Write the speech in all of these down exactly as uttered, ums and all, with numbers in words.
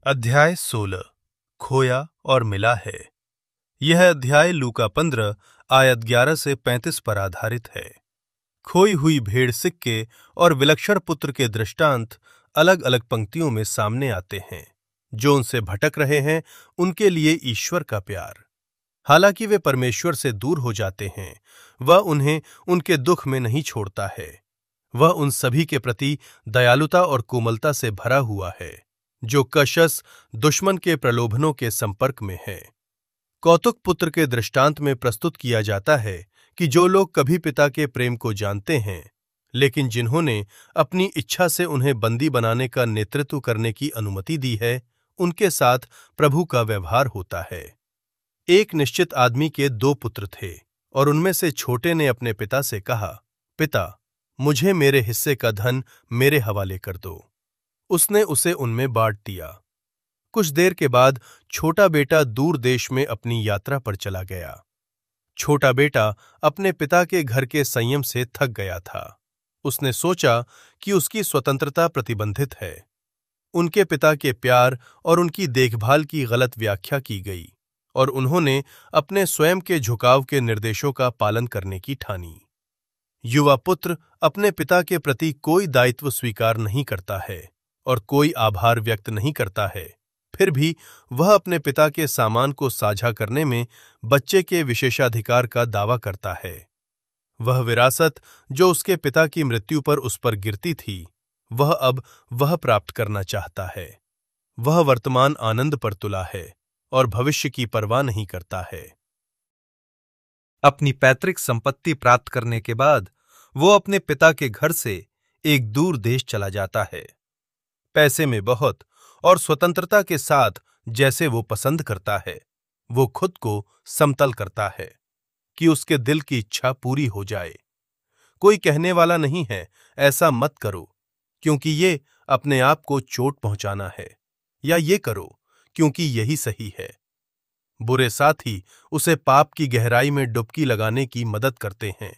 अध्याय सोलह खोया और मिला है। यह अध्याय लूका पंद्रह आयत ग्यारह से पैंतीस पर आधारित है। खोई हुई भेड़ सिक्के और विलक्षण पुत्र के दृष्टांत अलग अलग पंक्तियों में सामने आते हैं। जो उनसे भटक रहे हैं उनके लिए ईश्वर का प्यार, हालांकि वे परमेश्वर से दूर हो जाते हैं, वह उन्हें उनके दुख में नहीं छोड़ता है। वह उन सभी के प्रति दयालुता और कोमलता से भरा हुआ है जो कशस दुश्मन के प्रलोभनों के संपर्क में है। कौतुक पुत्र के दृष्टांत में प्रस्तुत किया जाता है कि जो लोग कभी पिता के प्रेम को जानते हैं, लेकिन जिन्होंने अपनी इच्छा से उन्हें बंदी बनाने का नेतृत्व करने की अनुमति दी है, उनके साथ प्रभु का व्यवहार होता है। एक निश्चित आदमी के दो पुत्र थे और उनमें से छोटे ने अपने पिता से कहा, पिता, मुझे मेरे हिस्से का धन मेरे हवाले कर दो। उसने उसे उनमें बांट दिया। कुछ देर के बाद छोटा बेटा दूर देश में अपनी यात्रा पर चला गया। छोटा बेटा अपने पिता के घर के संयम से थक गया था। उसने सोचा कि उसकी स्वतंत्रता प्रतिबंधित है। उनके पिता के प्यार और उनकी देखभाल की गलत व्याख्या की गई और उन्होंने अपने स्वयं के झुकाव के निर्देशों का पालन करने की ठानी। युवा पुत्र अपने पिता के प्रति कोई दायित्व स्वीकार नहीं करता है और कोई आभार व्यक्त नहीं करता है, फिर भी वह अपने पिता के सामान को साझा करने में बच्चे के विशेषाधिकार का दावा करता है। वह विरासत जो उसके पिता की मृत्यु पर उस पर गिरती थी, वह अब वह प्राप्त करना चाहता है। वह वर्तमान आनंद पर तुला है और भविष्य की परवाह नहीं करता है। अपनी पैतृक संपत्ति प्राप्त करने के बाद वो अपने पिता के घर से एक दूर देश चला जाता है। पैसे में बहुत और स्वतंत्रता के साथ जैसे वो पसंद करता है, वो खुद को समतल करता है कि उसके दिल की इच्छा पूरी हो जाए। कोई कहने वाला नहीं है ऐसा मत करो क्योंकि ये अपने आप को चोट पहुंचाना है, या ये करो क्योंकि यही सही है। बुरे साथी उसे पाप की गहराई में डुबकी लगाने की मदद करते हैं।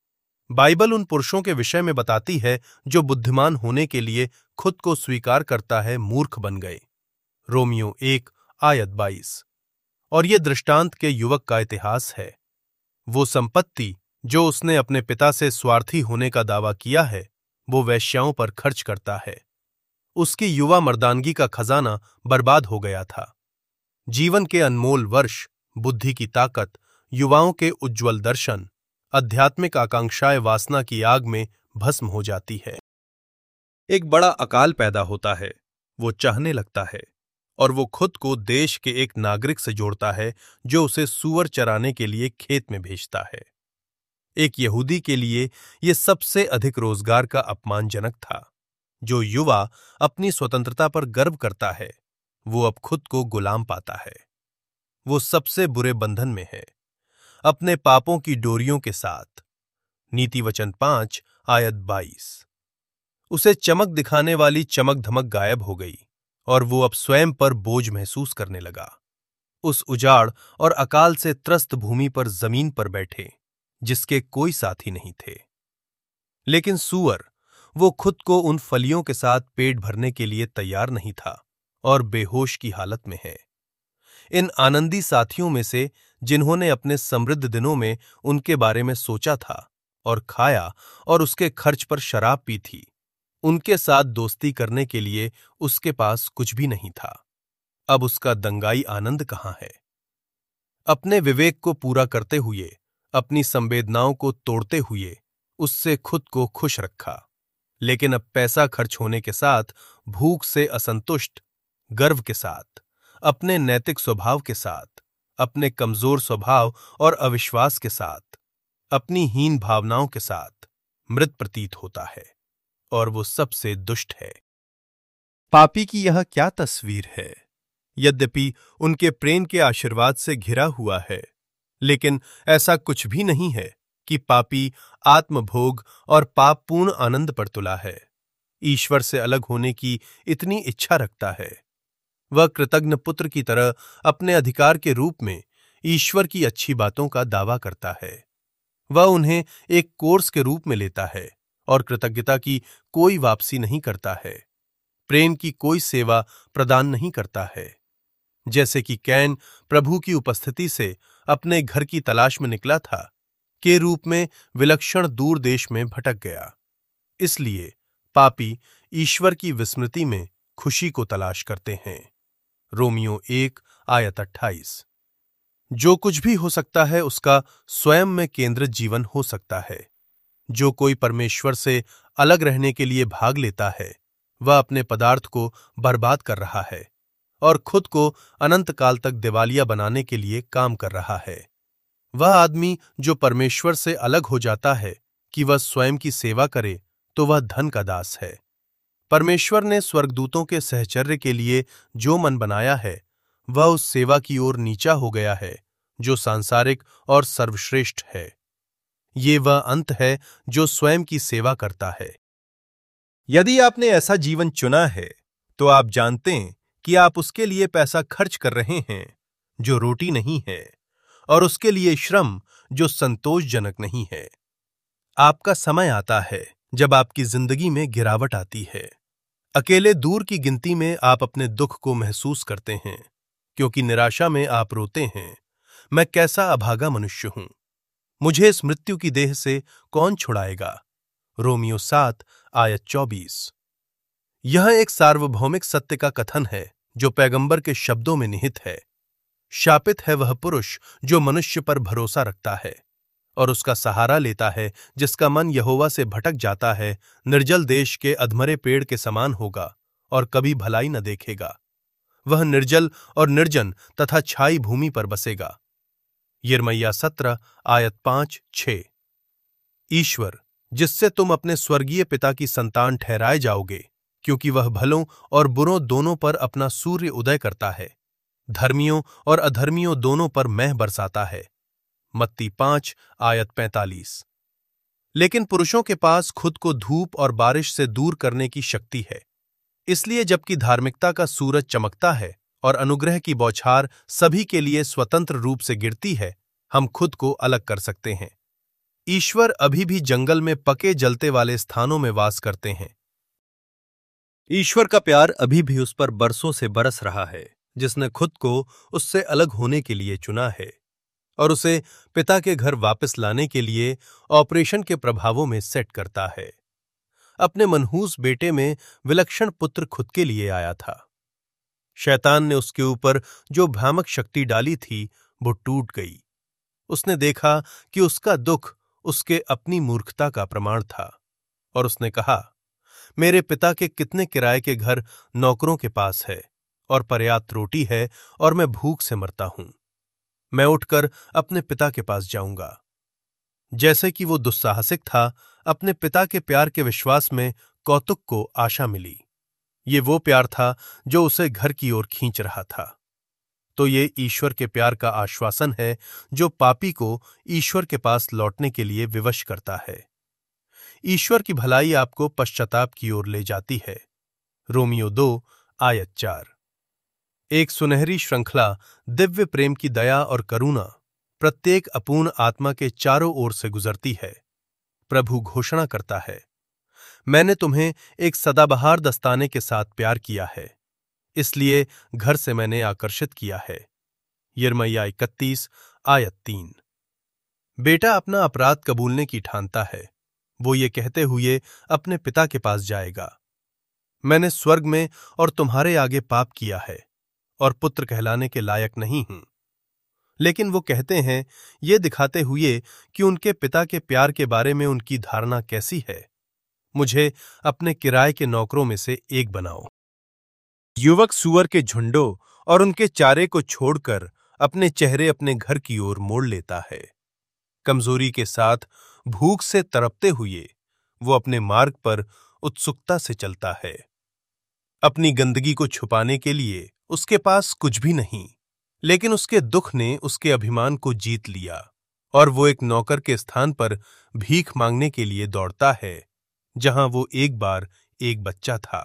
बाइबल उन पुरुषों के विषय में बताती है जो बुद्धिमान होने के लिए खुद को स्वीकार करता है मूर्ख बन गए। रोमियो एक आयत बाईस। और ये दृष्टांत के युवक का इतिहास है। वो संपत्ति जो उसने अपने पिता से स्वार्थी होने का दावा किया है, वो वेश्याओं पर खर्च करता है। उसकी युवा मर्दानगी का खजाना बर्बाद हो गया था। जीवन के अनमोल वर्ष, बुद्धि की ताकत, युवाओं के उज्ज्वल दर्शन, आध्यात्मिक आकांक्षाएं वासना की आग में भस्म हो जाती है। एक बड़ा अकाल पैदा होता है। वो चाहने लगता है और वो खुद को देश के एक नागरिक से जोड़ता है जो उसे सूअर चराने के लिए खेत में भेजता है। एक यहूदी के लिए यह सबसे अधिक रोजगार का अपमानजनक था। जो युवा अपनी स्वतंत्रता पर गर्व करता है, वो अब खुद को गुलाम पाता है। वो सबसे बुरे बंधन में है, अपने पापों की डोरियों के साथ। नीति वचन पांच आयत बाईस। उसे चमक दिखाने वाली चमक धमक गायब हो गई और वो अब स्वयं पर बोझ महसूस करने लगा। उस उजाड़ और अकाल से त्रस्त भूमि पर जमीन पर बैठे जिसके कोई साथी नहीं थे। लेकिन सूअर, वो खुद को उन फलियों के साथ पेट भरने के लिए तैयार नहीं था और बेहोश की हालत में है। इन आनंदी साथियों में से जिन्होंने अपने समृद्ध दिनों में उनके बारे में सोचा था और खाया और उसके खर्च पर शराब पी थी, उनके साथ दोस्ती करने के लिए उसके पास कुछ भी नहीं था। अब उसका दंगाई आनंद कहाँ है? अपने विवेक को पूरा करते हुए, अपनी संवेदनाओं को तोड़ते हुए उससे खुद को खुश रखा, लेकिन अब पैसा खर्च होने के साथ, भूख से असंतुष्ट, गर्व के साथ, अपने नैतिक स्वभाव के साथ, अपने कमजोर स्वभाव और अविश्वास के साथ, अपनी हीन भावनाओं के साथ मृत प्रतीत होता है और वो सबसे दुष्ट है। पापी की यह क्या तस्वीर है? यद्यपि उनके प्रेम के आशीर्वाद से घिरा हुआ है, लेकिन ऐसा कुछ भी नहीं है कि पापी आत्मभोग और पापपूर्ण आनंद पर तुला है। ईश्वर से अलग होने की इतनी इच्छा रखता है। वह कृतज्ञ पुत्र की तरह अपने अधिकार के रूप में ईश्वर की अच्छी बातों का दावा करता है। वह उन्हें एक कोर्स के रूप में लेता है और कृतज्ञता की कोई वापसी नहीं करता है। प्रेम की कोई सेवा प्रदान नहीं करता है। जैसे कि कैन प्रभु की उपस्थिति से अपने घर की तलाश में निकला था, के रूप में विलक्षण दूर देश में भटक गया। इसलिए पापी ईश्वर की विस्मृति में खुशी को तलाश करते हैं। रोमियो एक आयत अट्ठाईस। जो कुछ भी हो सकता है उसका स्वयं में केंद्रित जीवन हो सकता है। जो कोई परमेश्वर से अलग रहने के लिए भाग लेता है वह अपने पदार्थ को बर्बाद कर रहा है और खुद को अनंत काल तक दिवालिया बनाने के लिए काम कर रहा है। वह आदमी जो परमेश्वर से अलग हो जाता है कि वह स्वयं की सेवा करे तो वह धन का दास है। परमेश्वर ने स्वर्गदूतों के सहचर्य के लिए जो मन बनाया है वह उस सेवा की ओर नीचा हो गया है जो सांसारिक और सर्वश्रेष्ठ है। ये वह अंत है जो स्वयं की सेवा करता है। यदि आपने ऐसा जीवन चुना है तो आप जानते हैं कि आप उसके लिए पैसा खर्च कर रहे हैं जो रोटी नहीं है और उसके लिए श्रम जो संतोषजनक नहीं है। आपका समय आता है जब आपकी जिंदगी में गिरावट आती है। अकेले दूर की गिनती में आप अपने दुख को महसूस करते हैं, क्योंकि निराशा में आप रोते हैं, मैं कैसा अभागा मनुष्य हूं, मुझे इस मृत्यु की देह से कौन छुड़ाएगा। रोमियो सात आयत चौबीस। यह एक सार्वभौमिक सत्य का कथन है जो पैगंबर के शब्दों में निहित है। शापित है वह पुरुष जो मनुष्य पर भरोसा रखता है और उसका सहारा लेता है, जिसका मन यहोवा से भटक जाता है, निर्जल देश के अधमरे पेड़ के समान होगा और कभी भलाई न देखेगा। वह निर्जल और निर्जन तथा छाई भूमि पर बसेगा। यिर्मयाह सत्रह आयत पांच छह। ईश्वर जिससे तुम अपने स्वर्गीय पिता की संतान ठहराए जाओगे, क्योंकि वह भलों और बुरों दोनों पर अपना सूर्य उदय करता है, धर्मियों और अधर्मियों दोनों पर मैह बरसाता है। मत्ती पांच आयत पैंतालीस। लेकिन पुरुषों के पास खुद को धूप और बारिश से दूर करने की शक्ति है। इसलिए जबकि धार्मिकता का सूरज चमकता है और अनुग्रह की बौछार सभी के लिए स्वतंत्र रूप से गिरती है, हम खुद को अलग कर सकते हैं। ईश्वर अभी भी जंगल में पके जलते वाले स्थानों में वास करते हैं। ईश्वर का प्यार अभी भी उस पर बरसों से बरस रहा है, जिसने खुद को उससे अलग होने के लिए चुना है और उसे पिता के घर वापस लाने के लिए ऑपरेशन के प्रभावों में सेट करता है। अपने मनहूस बेटे में विलक्षण पुत्र खुद के लिए आया था। शैतान ने उसके ऊपर जो भ्रामक शक्ति डाली थी वो टूट गई। उसने देखा कि उसका दुख उसके अपनी मूर्खता का प्रमाण था और उसने कहा, मेरे पिता के कितने किराए के घर नौकरों के पास है और पर्याप्त रोटी है और मैं भूख से मरता हूं। मैं उठकर अपने पिता के पास जाऊंगा। जैसे कि वो दुस्साहसिक था, अपने पिता के प्यार के विश्वास में कौतुक को आशा मिली। ये वो प्यार था जो उसे घर की ओर खींच रहा था। तो ये ईश्वर के प्यार का आश्वासन है जो पापी को ईश्वर के पास लौटने के लिए विवश करता है। ईश्वर की भलाई आपको पश्चाताप की ओर ले जाती है। रोमियो दो आयत चार। एक सुनहरी श्रृंखला दिव्य प्रेम की दया और करुणा प्रत्येक अपूर्ण आत्मा के चारों ओर से गुजरती है। प्रभु घोषणा करता है, मैंने तुम्हें एक सदाबहार दस्ताने के साथ प्यार किया है, इसलिए घर से मैंने आकर्षित किया है। यिर्मयाह इकतीस आयत तीन। बेटा अपना अपराध कबूलने की ठानता है। वो ये कहते हुए अपने पिता के पास जाएगा, मैंने स्वर्ग में और तुम्हारे आगे पाप किया है और पुत्र कहलाने के लायक नहीं हूं। लेकिन वो कहते हैं ये दिखाते हुए कि उनके पिता के प्यार के बारे में उनकी धारणा कैसी है, मुझे अपने किराए के नौकरों में से एक बनाओ। युवक सूअर के झुंडों और उनके चारे को छोड़कर अपने चेहरे अपने घर की ओर मोड़ लेता है। कमजोरी के साथ भूख से तड़पते हुए वो अपने मार्ग पर उत्सुकता से चलता है। अपनी गंदगी को छुपाने के लिए उसके पास कुछ भी नहीं, लेकिन उसके दुख ने उसके अभिमान को जीत लिया और वो एक नौकर के स्थान पर भीख मांगने के लिए दौड़ता है, जहां वो एक बार एक बच्चा था।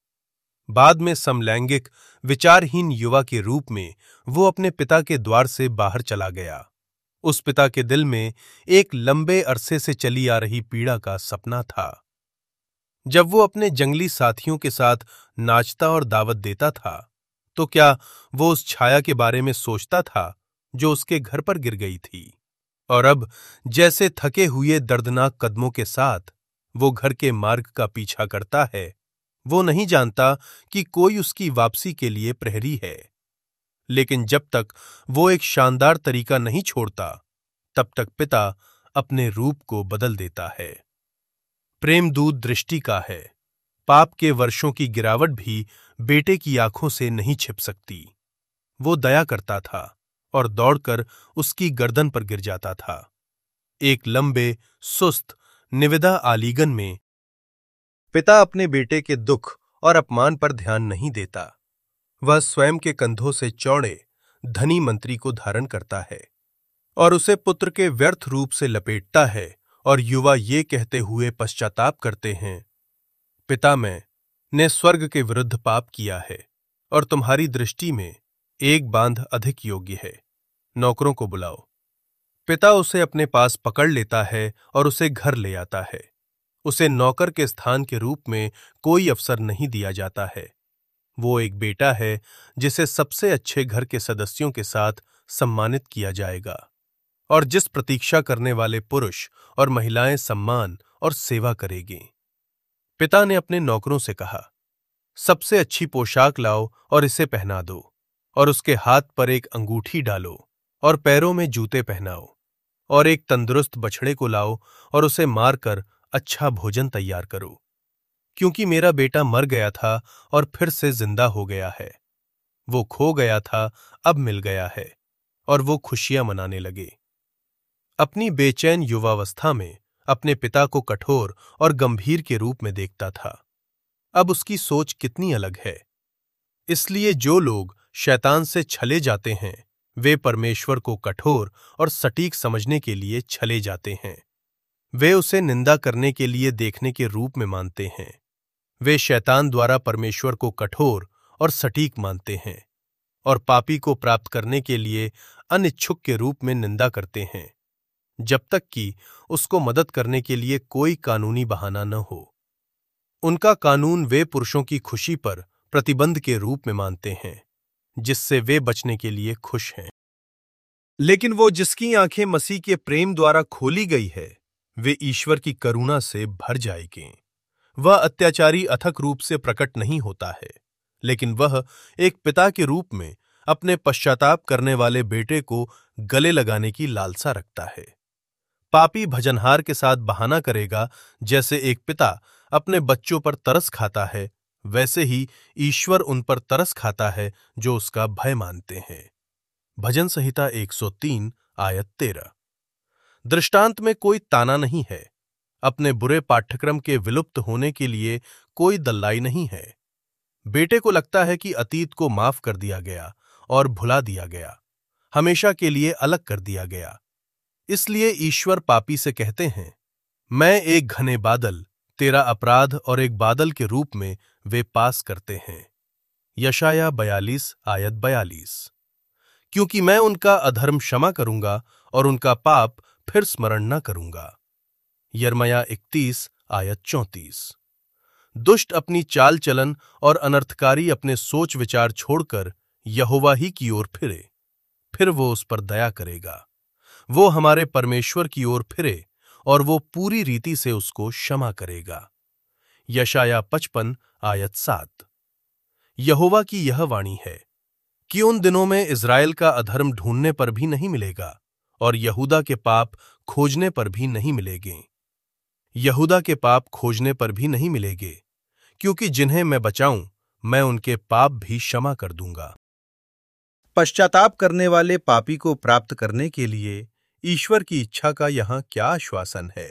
बाद में समलैंगिक विचारहीन युवा के रूप में वो अपने पिता के द्वार से बाहर चला गया। उस पिता के दिल में एक लंबे अरसे से चली आ रही पीड़ा का सपना था। जब वो अपने जंगली साथियों के साथ नाचता और दावत देता था, तो क्या वो उस छाया के बारे में सोचता था जो उसके घर पर गिर गई थी? और अब जैसे थके हुए दर्दनाक कदमों के साथ वो घर के मार्ग का पीछा करता है, वो नहीं जानता कि कोई उसकी वापसी के लिए प्रहरी है। लेकिन जब तक वो एक शानदार तरीका नहीं छोड़ता, तब तक पिता अपने रूप को बदल देता है। प्रेमदूत दृष्टि का है। पाप के वर्षों की गिरावट भी बेटे की आंखों से नहीं छिप सकती। वो दया करता था और दौड़कर उसकी गर्दन पर गिर जाता था। एक लंबे, सुस्त, निविदा आलिंगन में पिता अपने बेटे के दुख और अपमान पर ध्यान नहीं देता। वह स्वयं के कंधों से चौड़े, धनी मंत्री को धारण करता है और उसे पुत्र के व्यर्थ रूप से लपेटता है, और युवा ये कहते हुए पश्चाताप करते हैं, पिता मैंने स्वर्ग के विरुद्ध पाप किया है और तुम्हारी दृष्टि में एक बांध अधिक योग्य है। नौकरों को बुलाओ। पिता उसे अपने पास पकड़ लेता है और उसे घर ले आता है। उसे नौकर के स्थान के रूप में कोई अवसर नहीं दिया जाता है। वो एक बेटा है जिसे सबसे अच्छे घर के सदस्यों के साथ सम्मानित किया जाएगा, और जिस प्रतीक्षा करने वाले पुरुष और महिलाएं सम्मान और सेवा करेंगी। पिता ने अपने नौकरों से कहा, सबसे अच्छी पोशाक लाओ और इसे पहना दो, और उसके हाथ पर एक अंगूठी डालो और पैरों में जूते पहनाओ, और एक तंदुरुस्त बछड़े को लाओ और उसे मारकर अच्छा भोजन तैयार करो, क्योंकि मेरा बेटा मर गया था और फिर से जिंदा हो गया है। वो खो गया था, अब मिल गया है, और वो खुशियां मनाने लगे। अपनी बेचैन युवावस्था में अपने पिता को कठोर और गंभीर के रूप में देखता था। अब उसकी सोच कितनी अलग है। इसलिए जो लोग शैतान से छले जाते हैं, वे परमेश्वर को कठोर और सटीक समझने के लिए छले जाते हैं। वे उसे निंदा करने के लिए देखने के रूप में मानते हैं। वे शैतान द्वारा परमेश्वर को कठोर और सटीक मानते हैं, और पापी को प्राप्त करने के लिए अनिच्छुक के रूप में निंदा करते हैं, जब तक कि उसको मदद करने के लिए कोई कानूनी बहाना न हो। उनका कानून वे पुरुषों की खुशी पर प्रतिबंध के रूप में मानते हैं, जिससे वे बचने के लिए खुश हैं। लेकिन वो जिसकी आंखें मसीह के प्रेम द्वारा खोली गई है, वे ईश्वर की करुणा से भर जाएगी। वह अत्याचारी अथक रूप से प्रकट नहीं होता है, लेकिन वह एक पिता के रूप में अपने पश्चाताप करने वाले बेटे को गले लगाने की लालसा रखता है। पापी भजनहार के साथ बहाना करेगा, जैसे एक पिता अपने बच्चों पर तरस खाता है, वैसे ही ईश्वर उन पर तरस खाता है जो उसका भय मानते हैं। भजन संहिता एक सौ तीन आयत तेरह। दृष्टांत में कोई ताना नहीं है। अपने बुरे पाठ्यक्रम के विलुप्त होने के लिए कोई दल्लाई नहीं है। बेटे को लगता है कि अतीत को माफ कर दिया गया और भुला दिया गया, हमेशा के लिए अलग कर दिया गया। इसलिए ईश्वर पापी से कहते हैं, मैं एक घने बादल, तेरा अपराध और एक बादल के रूप में वे पास करते हैं। यशाया बयालीस आयत बयालीस। क्योंकि मैं उनका अधर्म क्षमा करूंगा और उनका पाप फिर स्मरण न करूंगा। यिर्मयाह इकतीस आयत चौंतीस। दुष्ट अपनी चाल चलन और अनर्थकारी अपने सोच विचार छोड़कर यहोवा ही की ओर फिरे, फिर वो उस पर दया करेगा। वो हमारे परमेश्वर की ओर फिरे और वो पूरी रीति से उसको क्षमा करेगा। यशाया पचपन आयत सात। यहोवा की यह वाणी है कि उन दिनों में इज़राइल का अधर्म ढूंढने पर भी नहीं मिलेगा और यहूदा के पाप खोजने पर भी नहीं मिलेंगे। यहूदा के पाप खोजने पर भी नहीं मिलेंगे, क्योंकि जिन्हें मैं बचाऊं, मैं उनके पाप भी क्षमा कर दूंगा। पश्चाताप करने वाले पापी को प्राप्त करने के लिए ईश्वर की इच्छा का यहां क्या आश्वासन है?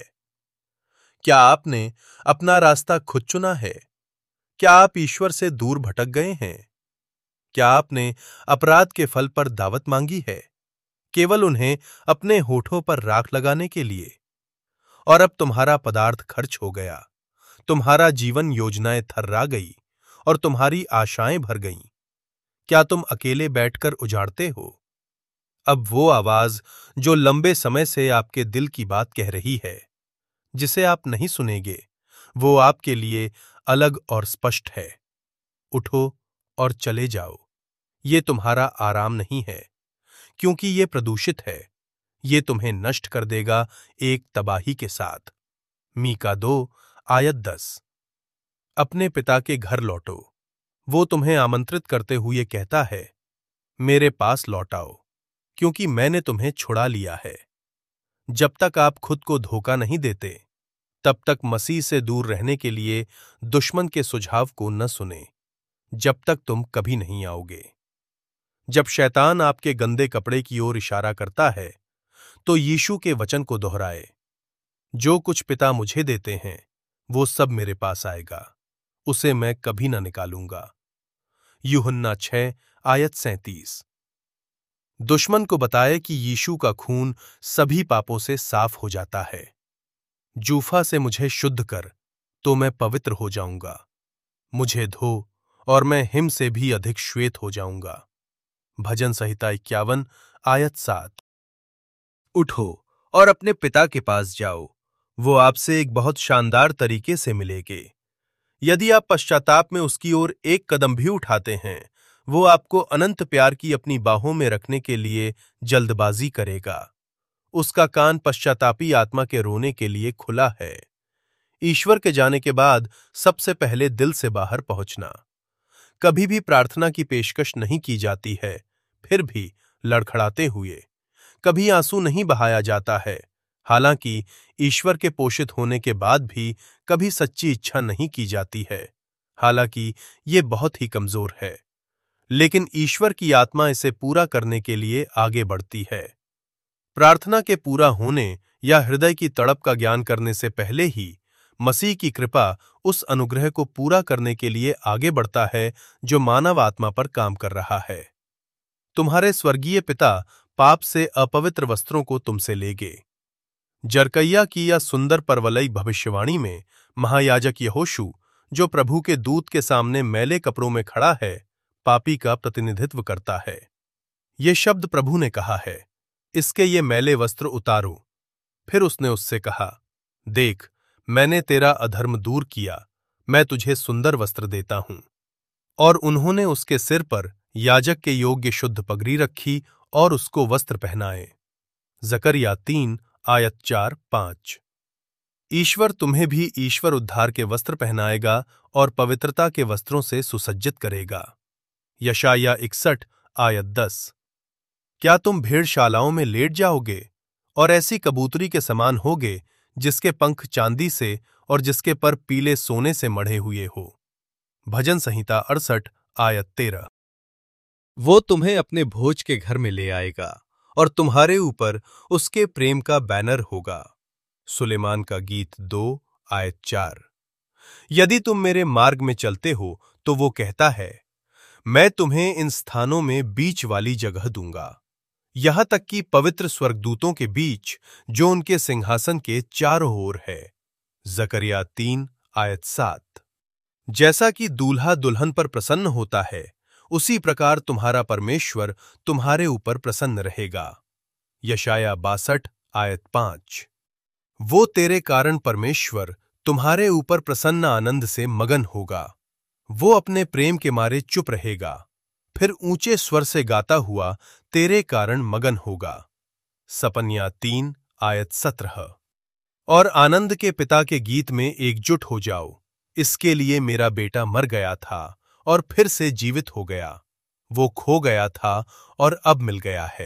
क्या आपने अपना रास्ता खुद चुना है? क्या आप ईश्वर से दूर भटक गए हैं? क्या आपने अपराध के फल पर दावत मांगी है, केवल उन्हें अपने होठों पर राख लगाने के लिए? और अब तुम्हारा पदार्थ खर्च हो गया, तुम्हारा जीवन योजनाएं थर्रा गई और तुम्हारी आशाएं भर गईं। क्या तुम अकेले बैठकर उजाड़ते हो? अब वो आवाज जो लंबे समय से आपके दिल की बात कह रही है, जिसे आप नहीं सुनेंगे, वो आपके लिए अलग और स्पष्ट है। उठो और चले जाओ। ये तुम्हारा आराम नहीं है, क्योंकि ये प्रदूषित है। ये तुम्हें नष्ट कर देगा एक तबाही के साथ। मीका दो आयत दस। अपने पिता के घर लौटो। वो तुम्हें आमंत्रित करते हुए कहता है, मेरे पास लौट आओ, क्योंकि मैंने तुम्हें छुड़ा लिया है। जब तक आप खुद को धोखा नहीं देते, तब तक मसीह से दूर रहने के लिए दुश्मन के सुझाव को न सुने, जब तक तुम कभी नहीं आओगे। जब शैतान आपके गंदे कपड़े की ओर इशारा करता है, तो यीशु के वचन को दोहराए, जो कुछ पिता मुझे देते हैं वो सब मेरे पास आएगा, उसे मैं कभी न निकालूंगा। यूहन्ना छह आयत सैंतीस। दुश्मन को बताए कि यीशु का खून सभी पापों से साफ हो जाता है। जूफा से मुझे शुद्ध कर, तो मैं पवित्र हो जाऊंगा। मुझे धो, और मैं हिम से भी अधिक श्वेत हो जाऊंगा। भजन संहिता इक्यावन आयत सात। उठो और अपने पिता के पास जाओ, वो आपसे एक बहुत शानदार तरीके से मिलेंगे। यदि आप पश्चाताप में उसकी ओर एक कदम भी उठाते हैं, वो आपको अनंत प्यार की अपनी बाहों में रखने के लिए जल्दबाजी करेगा। उसका कान पश्चातापी आत्मा के रोने के लिए खुला है। ईश्वर के जाने के बाद सबसे पहले दिल से बाहर पहुंचना। कभी भी प्रार्थना की पेशकश नहीं की जाती है, फिर भी लड़खड़ाते हुए। कभी आंसू नहीं बहाया जाता है, हालांकि ईश्वर के पोषित होने के बाद भी कभी सच्ची इच्छा नहीं की जाती है, हालांकि ये बहुत ही कमजोर है। लेकिन ईश्वर की आत्मा इसे पूरा करने के लिए आगे बढ़ती है। प्रार्थना के पूरा होने या हृदय की तड़प का ज्ञान करने से पहले ही मसीह की कृपा उस अनुग्रह को पूरा करने के लिए आगे बढ़ता है जो मानव आत्मा पर काम कर रहा है। तुम्हारे स्वर्गीय पिता पाप से अपवित्र वस्त्रों को तुमसे लेगे। जरकैया की या सुंदर परवलई भविष्यवाणी में महायाजक यहोशू, जो प्रभु के दूत के सामने मैले कपड़ों में खड़ा है, पापी का प्रतिनिधित्व करता है। ये शब्द प्रभु ने कहा है, इसके ये मैले वस्त्र उतारो। फिर उसने उससे कहा, देख, मैंने तेरा अधर्म दूर किया, मैं तुझे सुंदर वस्त्र देता हूं। और उन्होंने उसके सिर पर याजक के योग्य शुद्ध पगड़ी रखी और उसको वस्त्र पहनाए। जकरिया तीन आयत चार पांच। ईश्वर तुम्हें भी ईश्वर उद्धार के वस्त्र पहनाएगा और पवित्रता के वस्त्रों से सुसज्जित करेगा। यशाया इकसठ आयत दस। क्या तुम भेड़शालाओं में लेट जाओगे और ऐसी कबूतरी के समान होगे जिसके पंख चांदी से और जिसके पर पीले सोने से मढ़े हुए हो। भजन संहिता अड़सठ आयत तेरह। वो तुम्हें अपने भोज के घर में ले आएगा और तुम्हारे ऊपर उसके प्रेम का बैनर होगा। सुलेमान का गीत दो आयत चार। यदि तुम मेरे मार्ग में चलते हो तो वो कहता है, मैं तुम्हें इन स्थानों में बीच वाली जगह दूंगा, यहां तक कि पवित्र स्वर्गदूतों के बीच जो उनके सिंहासन के चारों ओर है। जकरिया तीन आयत सात। जैसा कि दूल्हा दुल्हन पर प्रसन्न होता है, उसी प्रकार तुम्हारा परमेश्वर तुम्हारे ऊपर प्रसन्न रहेगा। यशाया बासठ आयत पांच। वो तेरे कारण परमेश्वर तुम्हारे ऊपर प्रसन्न आनंद से मगन होगा। वो अपने प्रेम के मारे चुप रहेगा, फिर ऊंचे स्वर से गाता हुआ तेरे कारण मगन होगा। सपन्या तीन आयत सत्रह। और आनंद के पिता के गीत में एकजुट हो जाओ, इसके लिए मेरा बेटा मर गया था और फिर से जीवित हो गया, वो खो गया था और अब मिल गया है।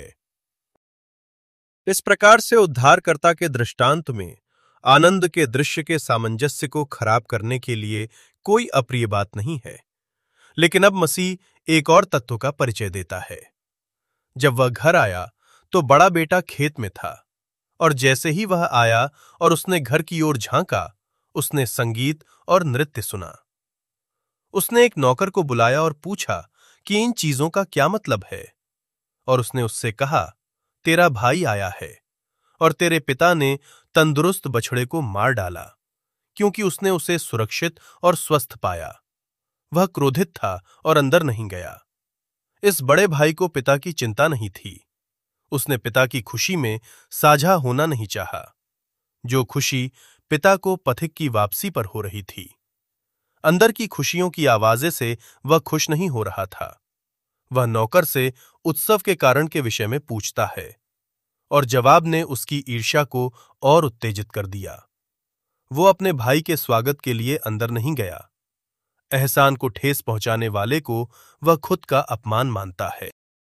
इस प्रकार से उद्धारकर्ता के दृष्टांत में आनंद के दृश्य के सामंजस्य को खराब करने के लिए कोई अप्रिय बात नहीं है। लेकिन अब मसीह एक और तत्व का परिचय देता है। जब वह घर आया तो बड़ा बेटा खेत में था, और जैसे ही वह आया और उसने घर की ओर झांका, उसने संगीत और नृत्य सुना। उसने एक नौकर को बुलाया और पूछा कि इन चीजों का क्या मतलब है। और उसने उससे कहा, तेरा भाई आया है और तेरे पिता ने तंदुरुस्त बछड़े को मार डाला, क्योंकि उसने उसे सुरक्षित और स्वस्थ पाया। वह क्रोधित था और अंदर नहीं गया। इस बड़े भाई को पिता की चिंता नहीं थी। उसने पिता की खुशी में साझा होना नहीं चाहा। जो खुशी पिता को पथिक की वापसी पर हो रही थी। अंदर की खुशियों की आवाज़ें से वह खुश नहीं हो रहा था। वह नौकर से उत्सव के कारण के विषय में पूछता है और जवाब ने उसकी ईर्ष्या को और उत्तेजित कर दिया। वो अपने भाई के स्वागत के लिए अंदर नहीं गया। एहसान को ठेस पहुंचाने वाले को वह खुद का अपमान मानता है।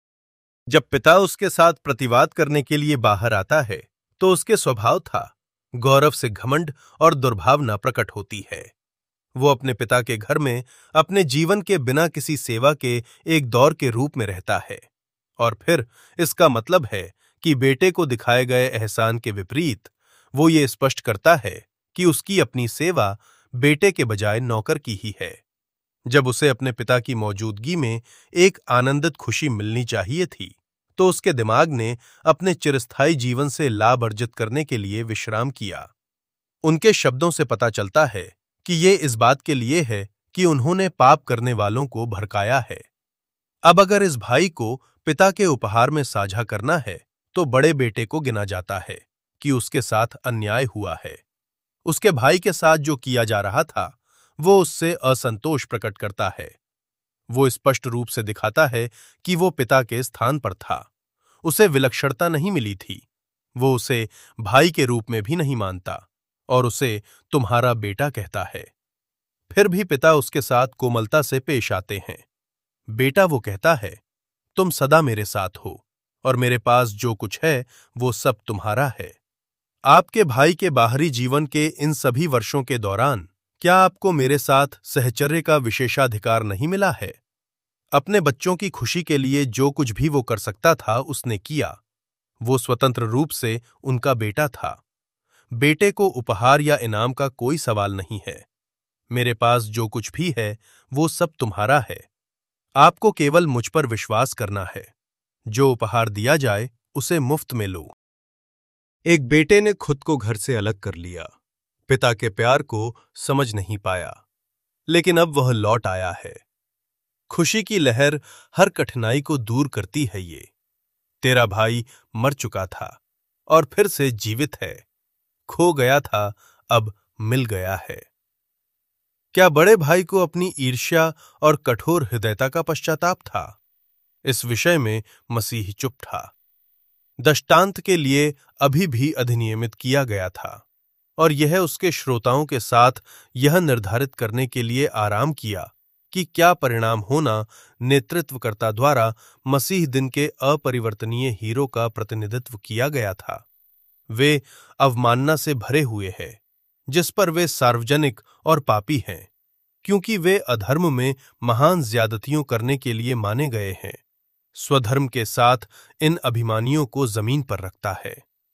जब पिता उसके साथ प्रतिवाद करने के लिए बाहर आता है तो उसके स्वभाव था गौरव से घमंड और दुर्भावना प्रकट होती है। वो अपने पिता के घर में अपने जीवन के बिना किसी सेवा के एक दौर के रूप में रहता है और फिर इसका मतलब है कि बेटे को दिखाए गए एहसान के विपरीत वो ये स्पष्ट करता है कि उसकी अपनी सेवा बेटे के बजाय नौकर की ही है। जब उसे अपने पिता की मौजूदगी में एक आनंदित खुशी मिलनी चाहिए थी तो उसके दिमाग ने अपने चिरस्थायी जीवन से लाभ अर्जित करने के लिए विश्राम किया। उनके शब्दों से पता चलता है कि ये इस बात के लिए है कि उन्होंने पाप करने वालों को भड़काया है। अब अगर इस भाई को पिता के उपहार में साझा करना है तो बड़े बेटे को गिना जाता है कि उसके साथ अन्याय हुआ है। उसके भाई के साथ जो किया जा रहा था वो उससे असंतोष प्रकट करता है। वो स्पष्ट रूप से दिखाता है कि वो पिता के स्थान पर था। उसे विलक्षणता नहीं मिली थी। वो उसे भाई के रूप में भी नहीं मानता और उसे तुम्हारा बेटा कहता है। फिर भी पिता उसके साथ कोमलता से पेश आते हैं। बेटा, वो कहता है, तुम सदा मेरे साथ हो और मेरे पास जो कुछ है वो सब तुम्हारा है। आपके भाई के बाहरी जीवन के इन सभी वर्षों के दौरान क्या आपको मेरे साथ सहचर्य का विशेषाधिकार नहीं मिला है? अपने बच्चों की खुशी के लिए जो कुछ भी वो कर सकता था उसने किया। वो स्वतंत्र रूप से उनका बेटा था। बेटे को उपहार या इनाम का कोई सवाल नहीं है। मेरे पास जो कुछ भी है वो सब तुम्हारा है। आपको केवल मुझ पर विश्वास करना है। जो उपहार दिया जाए उसे मुफ्त में लो। एक बेटे ने खुद को घर से अलग कर लिया। पिता के प्यार को समझ नहीं पाया, लेकिन अब वह लौट आया है। खुशी की लहर हर कठिनाई को दूर करती है। ये तेरा भाई मर चुका था और फिर से जीवित है। खो गया था, अब मिल गया है। क्या बड़े भाई को अपनी ईर्ष्या और कठोर हृदयता का पश्चाताप था? इस विषय में मसीह चुप था। दृष्टांत के लिए अभी भी अधिनियमित किया गया था और यह उसके श्रोताओं के साथ यह निर्धारित करने के लिए आराम किया कि क्या परिणाम होना नेतृत्वकर्ता द्वारा मसीह दिन के अपरिवर्तनीय हीरो का प्रतिनिधित्व किया गया था। वे अवमानना से भरे हुए हैं जिस पर वे सार्वजनिक और पापी हैं, क्योंकि वे अधर्म में महान ज्यादतियों करने के लिए माने गए हैं। स्वधर्म के साथ इन अभिमानियों को जमीन पर रखता है।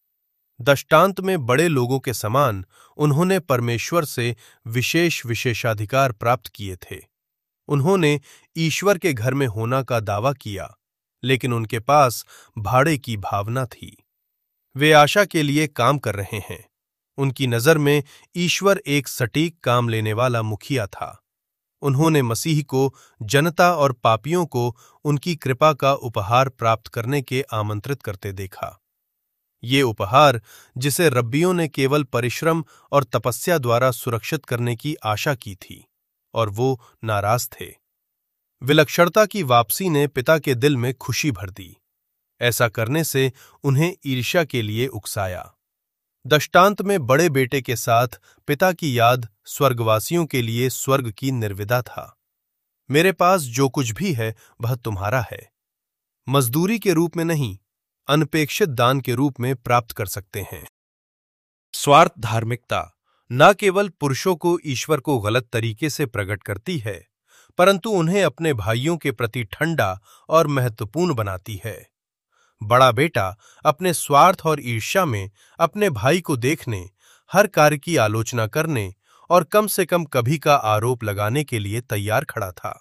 दृष्टांत में बड़े लोगों के समान उन्होंने परमेश्वर से विशेष विशेषाधिकार प्राप्त किए थे। उन्होंने ईश्वर के घर में होना का दावा किया, लेकिन उनके पास भाड़े की भावना थी। वे आशा के लिए काम कर रहे हैं। उनकी नजर में ईश्वर एक सटीक काम लेने वाला मुखिया था। उन्होंने मसीह को जनता और पापियों को उनकी कृपा का उपहार प्राप्त करने के आमंत्रित करते देखा। ये उपहार जिसे रब्बियों ने केवल परिश्रम और तपस्या द्वारा सुरक्षित करने की आशा की थी, और वो नाराज थे। विलक्षणता की वापसी ने पिता के दिल में खुशी भर दी। ऐसा करने से उन्हें ईर्ष्या के लिए उकसाया। दृष्टांत में बड़े बेटे के साथ पिता की याद स्वर्गवासियों के लिए स्वर्ग की निर्विदा था। मेरे पास जो कुछ भी है वह तुम्हारा है। मजदूरी के रूप में नहीं, अनपेक्षित दान के रूप में प्राप्त कर सकते हैं। स्वार्थ धार्मिकता न केवल पुरुषों को ईश्वर को गलत तरीके से प्रकट करती है, परंतु उन्हें अपने भाइयों के प्रति ठंडा और महत्वपूर्ण बनाती है। बड़ा बेटा अपने स्वार्थ और ईर्ष्या में अपने भाई को देखने, हर कार्य की आलोचना करने और कम से कम कभी का आरोप लगाने के लिए तैयार खड़ा था।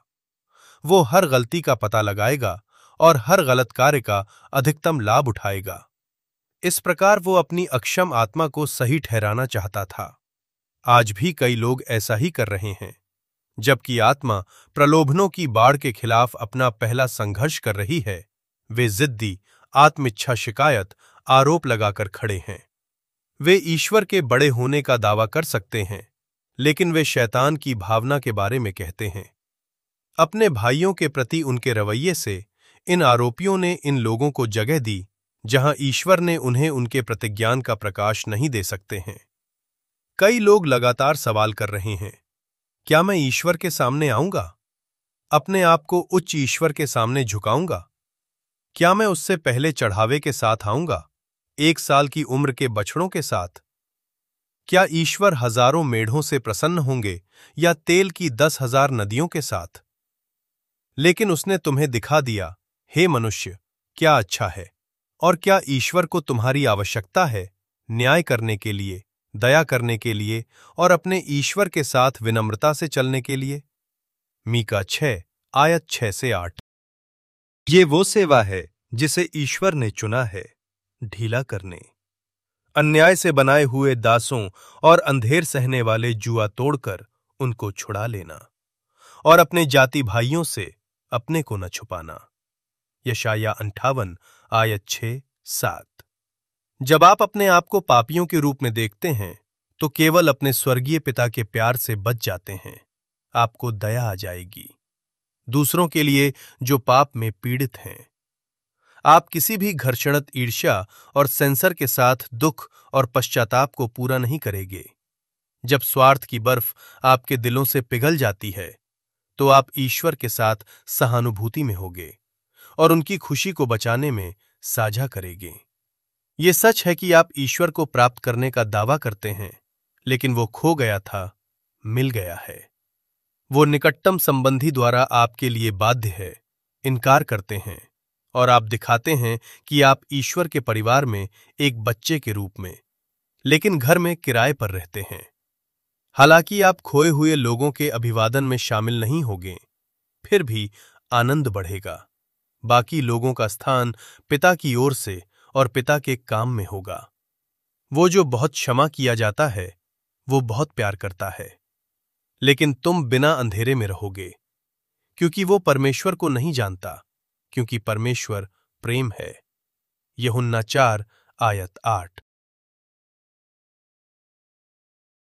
वो हर गलती का पता लगाएगा और हर गलत कार्य का अधिकतम लाभ उठाएगा। इस प्रकार वो अपनी अक्षम आत्मा को सही ठहराना चाहता था। आज भी कई लोग ऐसा ही कर रहे हैं। जबकि आत्मा प्रलोभनों की बाढ़ के खिलाफ अपना पहला संघर्ष कर रही है, वे जिद्दी, आत्मिच्छा शिकायत, आरोप लगाकर खड़े हैं। वे ईश्वर के बड़े होने का दावा कर सकते हैं, लेकिन वे शैतान की भावना के बारे में कहते हैं। अपने भाइयों के प्रति उनके रवैये से इन आरोपियों ने इन लोगों को जगह दी जहां ईश्वर ने उन्हें उनके प्रतिज्ञान का प्रकाश नहीं दे सकते हैं। कई लोग लगातार सवाल कर रहे हैं, क्या मैं ईश्वर के सामने आऊंगा? अपने आप को उच्च ईश्वर के सामने झुकाऊंगा? क्या मैं उससे पहले चढ़ावे के साथ आऊंगा, एक साल की उम्र के बछड़ों के साथ? क्या ईश्वर हजारों मेढ़ों से प्रसन्न होंगे या तेल की दस हजार नदियों के साथ? लेकिन उसने तुम्हें दिखा दिया, हे मनुष्य, क्या अच्छा है। और क्या ईश्वर को तुम्हारी आवश्यकता है न्याय करने के लिए, दया करने के लिए और अपने ईश्वर के साथ विनम्रता से चलने के लिए? मीका छह आयत छह से आठ। ये वो सेवा है जिसे ईश्वर ने चुना है, ढीला करने, अन्याय से बनाए हुए दासों और अंधेर सहने वाले जुआ तोड़कर उनको छुड़ा लेना और अपने जाति भाइयों से अपने को न छुपाना। यशाया अंठावन आयत छह सात। जब आप अपने आप को पापियों के रूप में देखते हैं तो केवल अपने स्वर्गीय पिता के प्यार से बच जाते हैं। आपको दया आ जाएगी दूसरों के लिए जो पाप में पीड़ित हैं। आप किसी भी घर्षणत ईर्ष्या और सेंसर के साथ दुख और पश्चाताप को पूरा नहीं करेंगे। जब स्वार्थ की बर्फ आपके दिलों से पिघल जाती है तो आप ईश्वर के साथ सहानुभूति में होगे और उनकी खुशी को बचाने में साझा करेंगे। ये सच है कि आप ईश्वर को प्राप्त करने का दावा करते हैं, लेकिन वो खो गया था, मिल गया है। वो निकटतम संबंधी द्वारा आपके लिए बाध्य है, इनकार करते हैं और आप दिखाते हैं कि आप ईश्वर के परिवार में एक बच्चे के रूप में, लेकिन घर में किराए पर रहते हैं। हालांकि आप खोए हुए लोगों के अभिवादन में शामिल नहीं होंगे, फिर भी आनंद बढ़ेगा। बाकी लोगों का स्थान पिता की ओर से और पिता के काम में होगा। वो जो बहुत क्षमा किया जाता है वो बहुत प्यार करता है, लेकिन तुम बिना अंधेरे में रहोगे, क्योंकि वो परमेश्वर को नहीं जानता, क्योंकि परमेश्वर प्रेम है। यूहन्ना चार आयत आठ।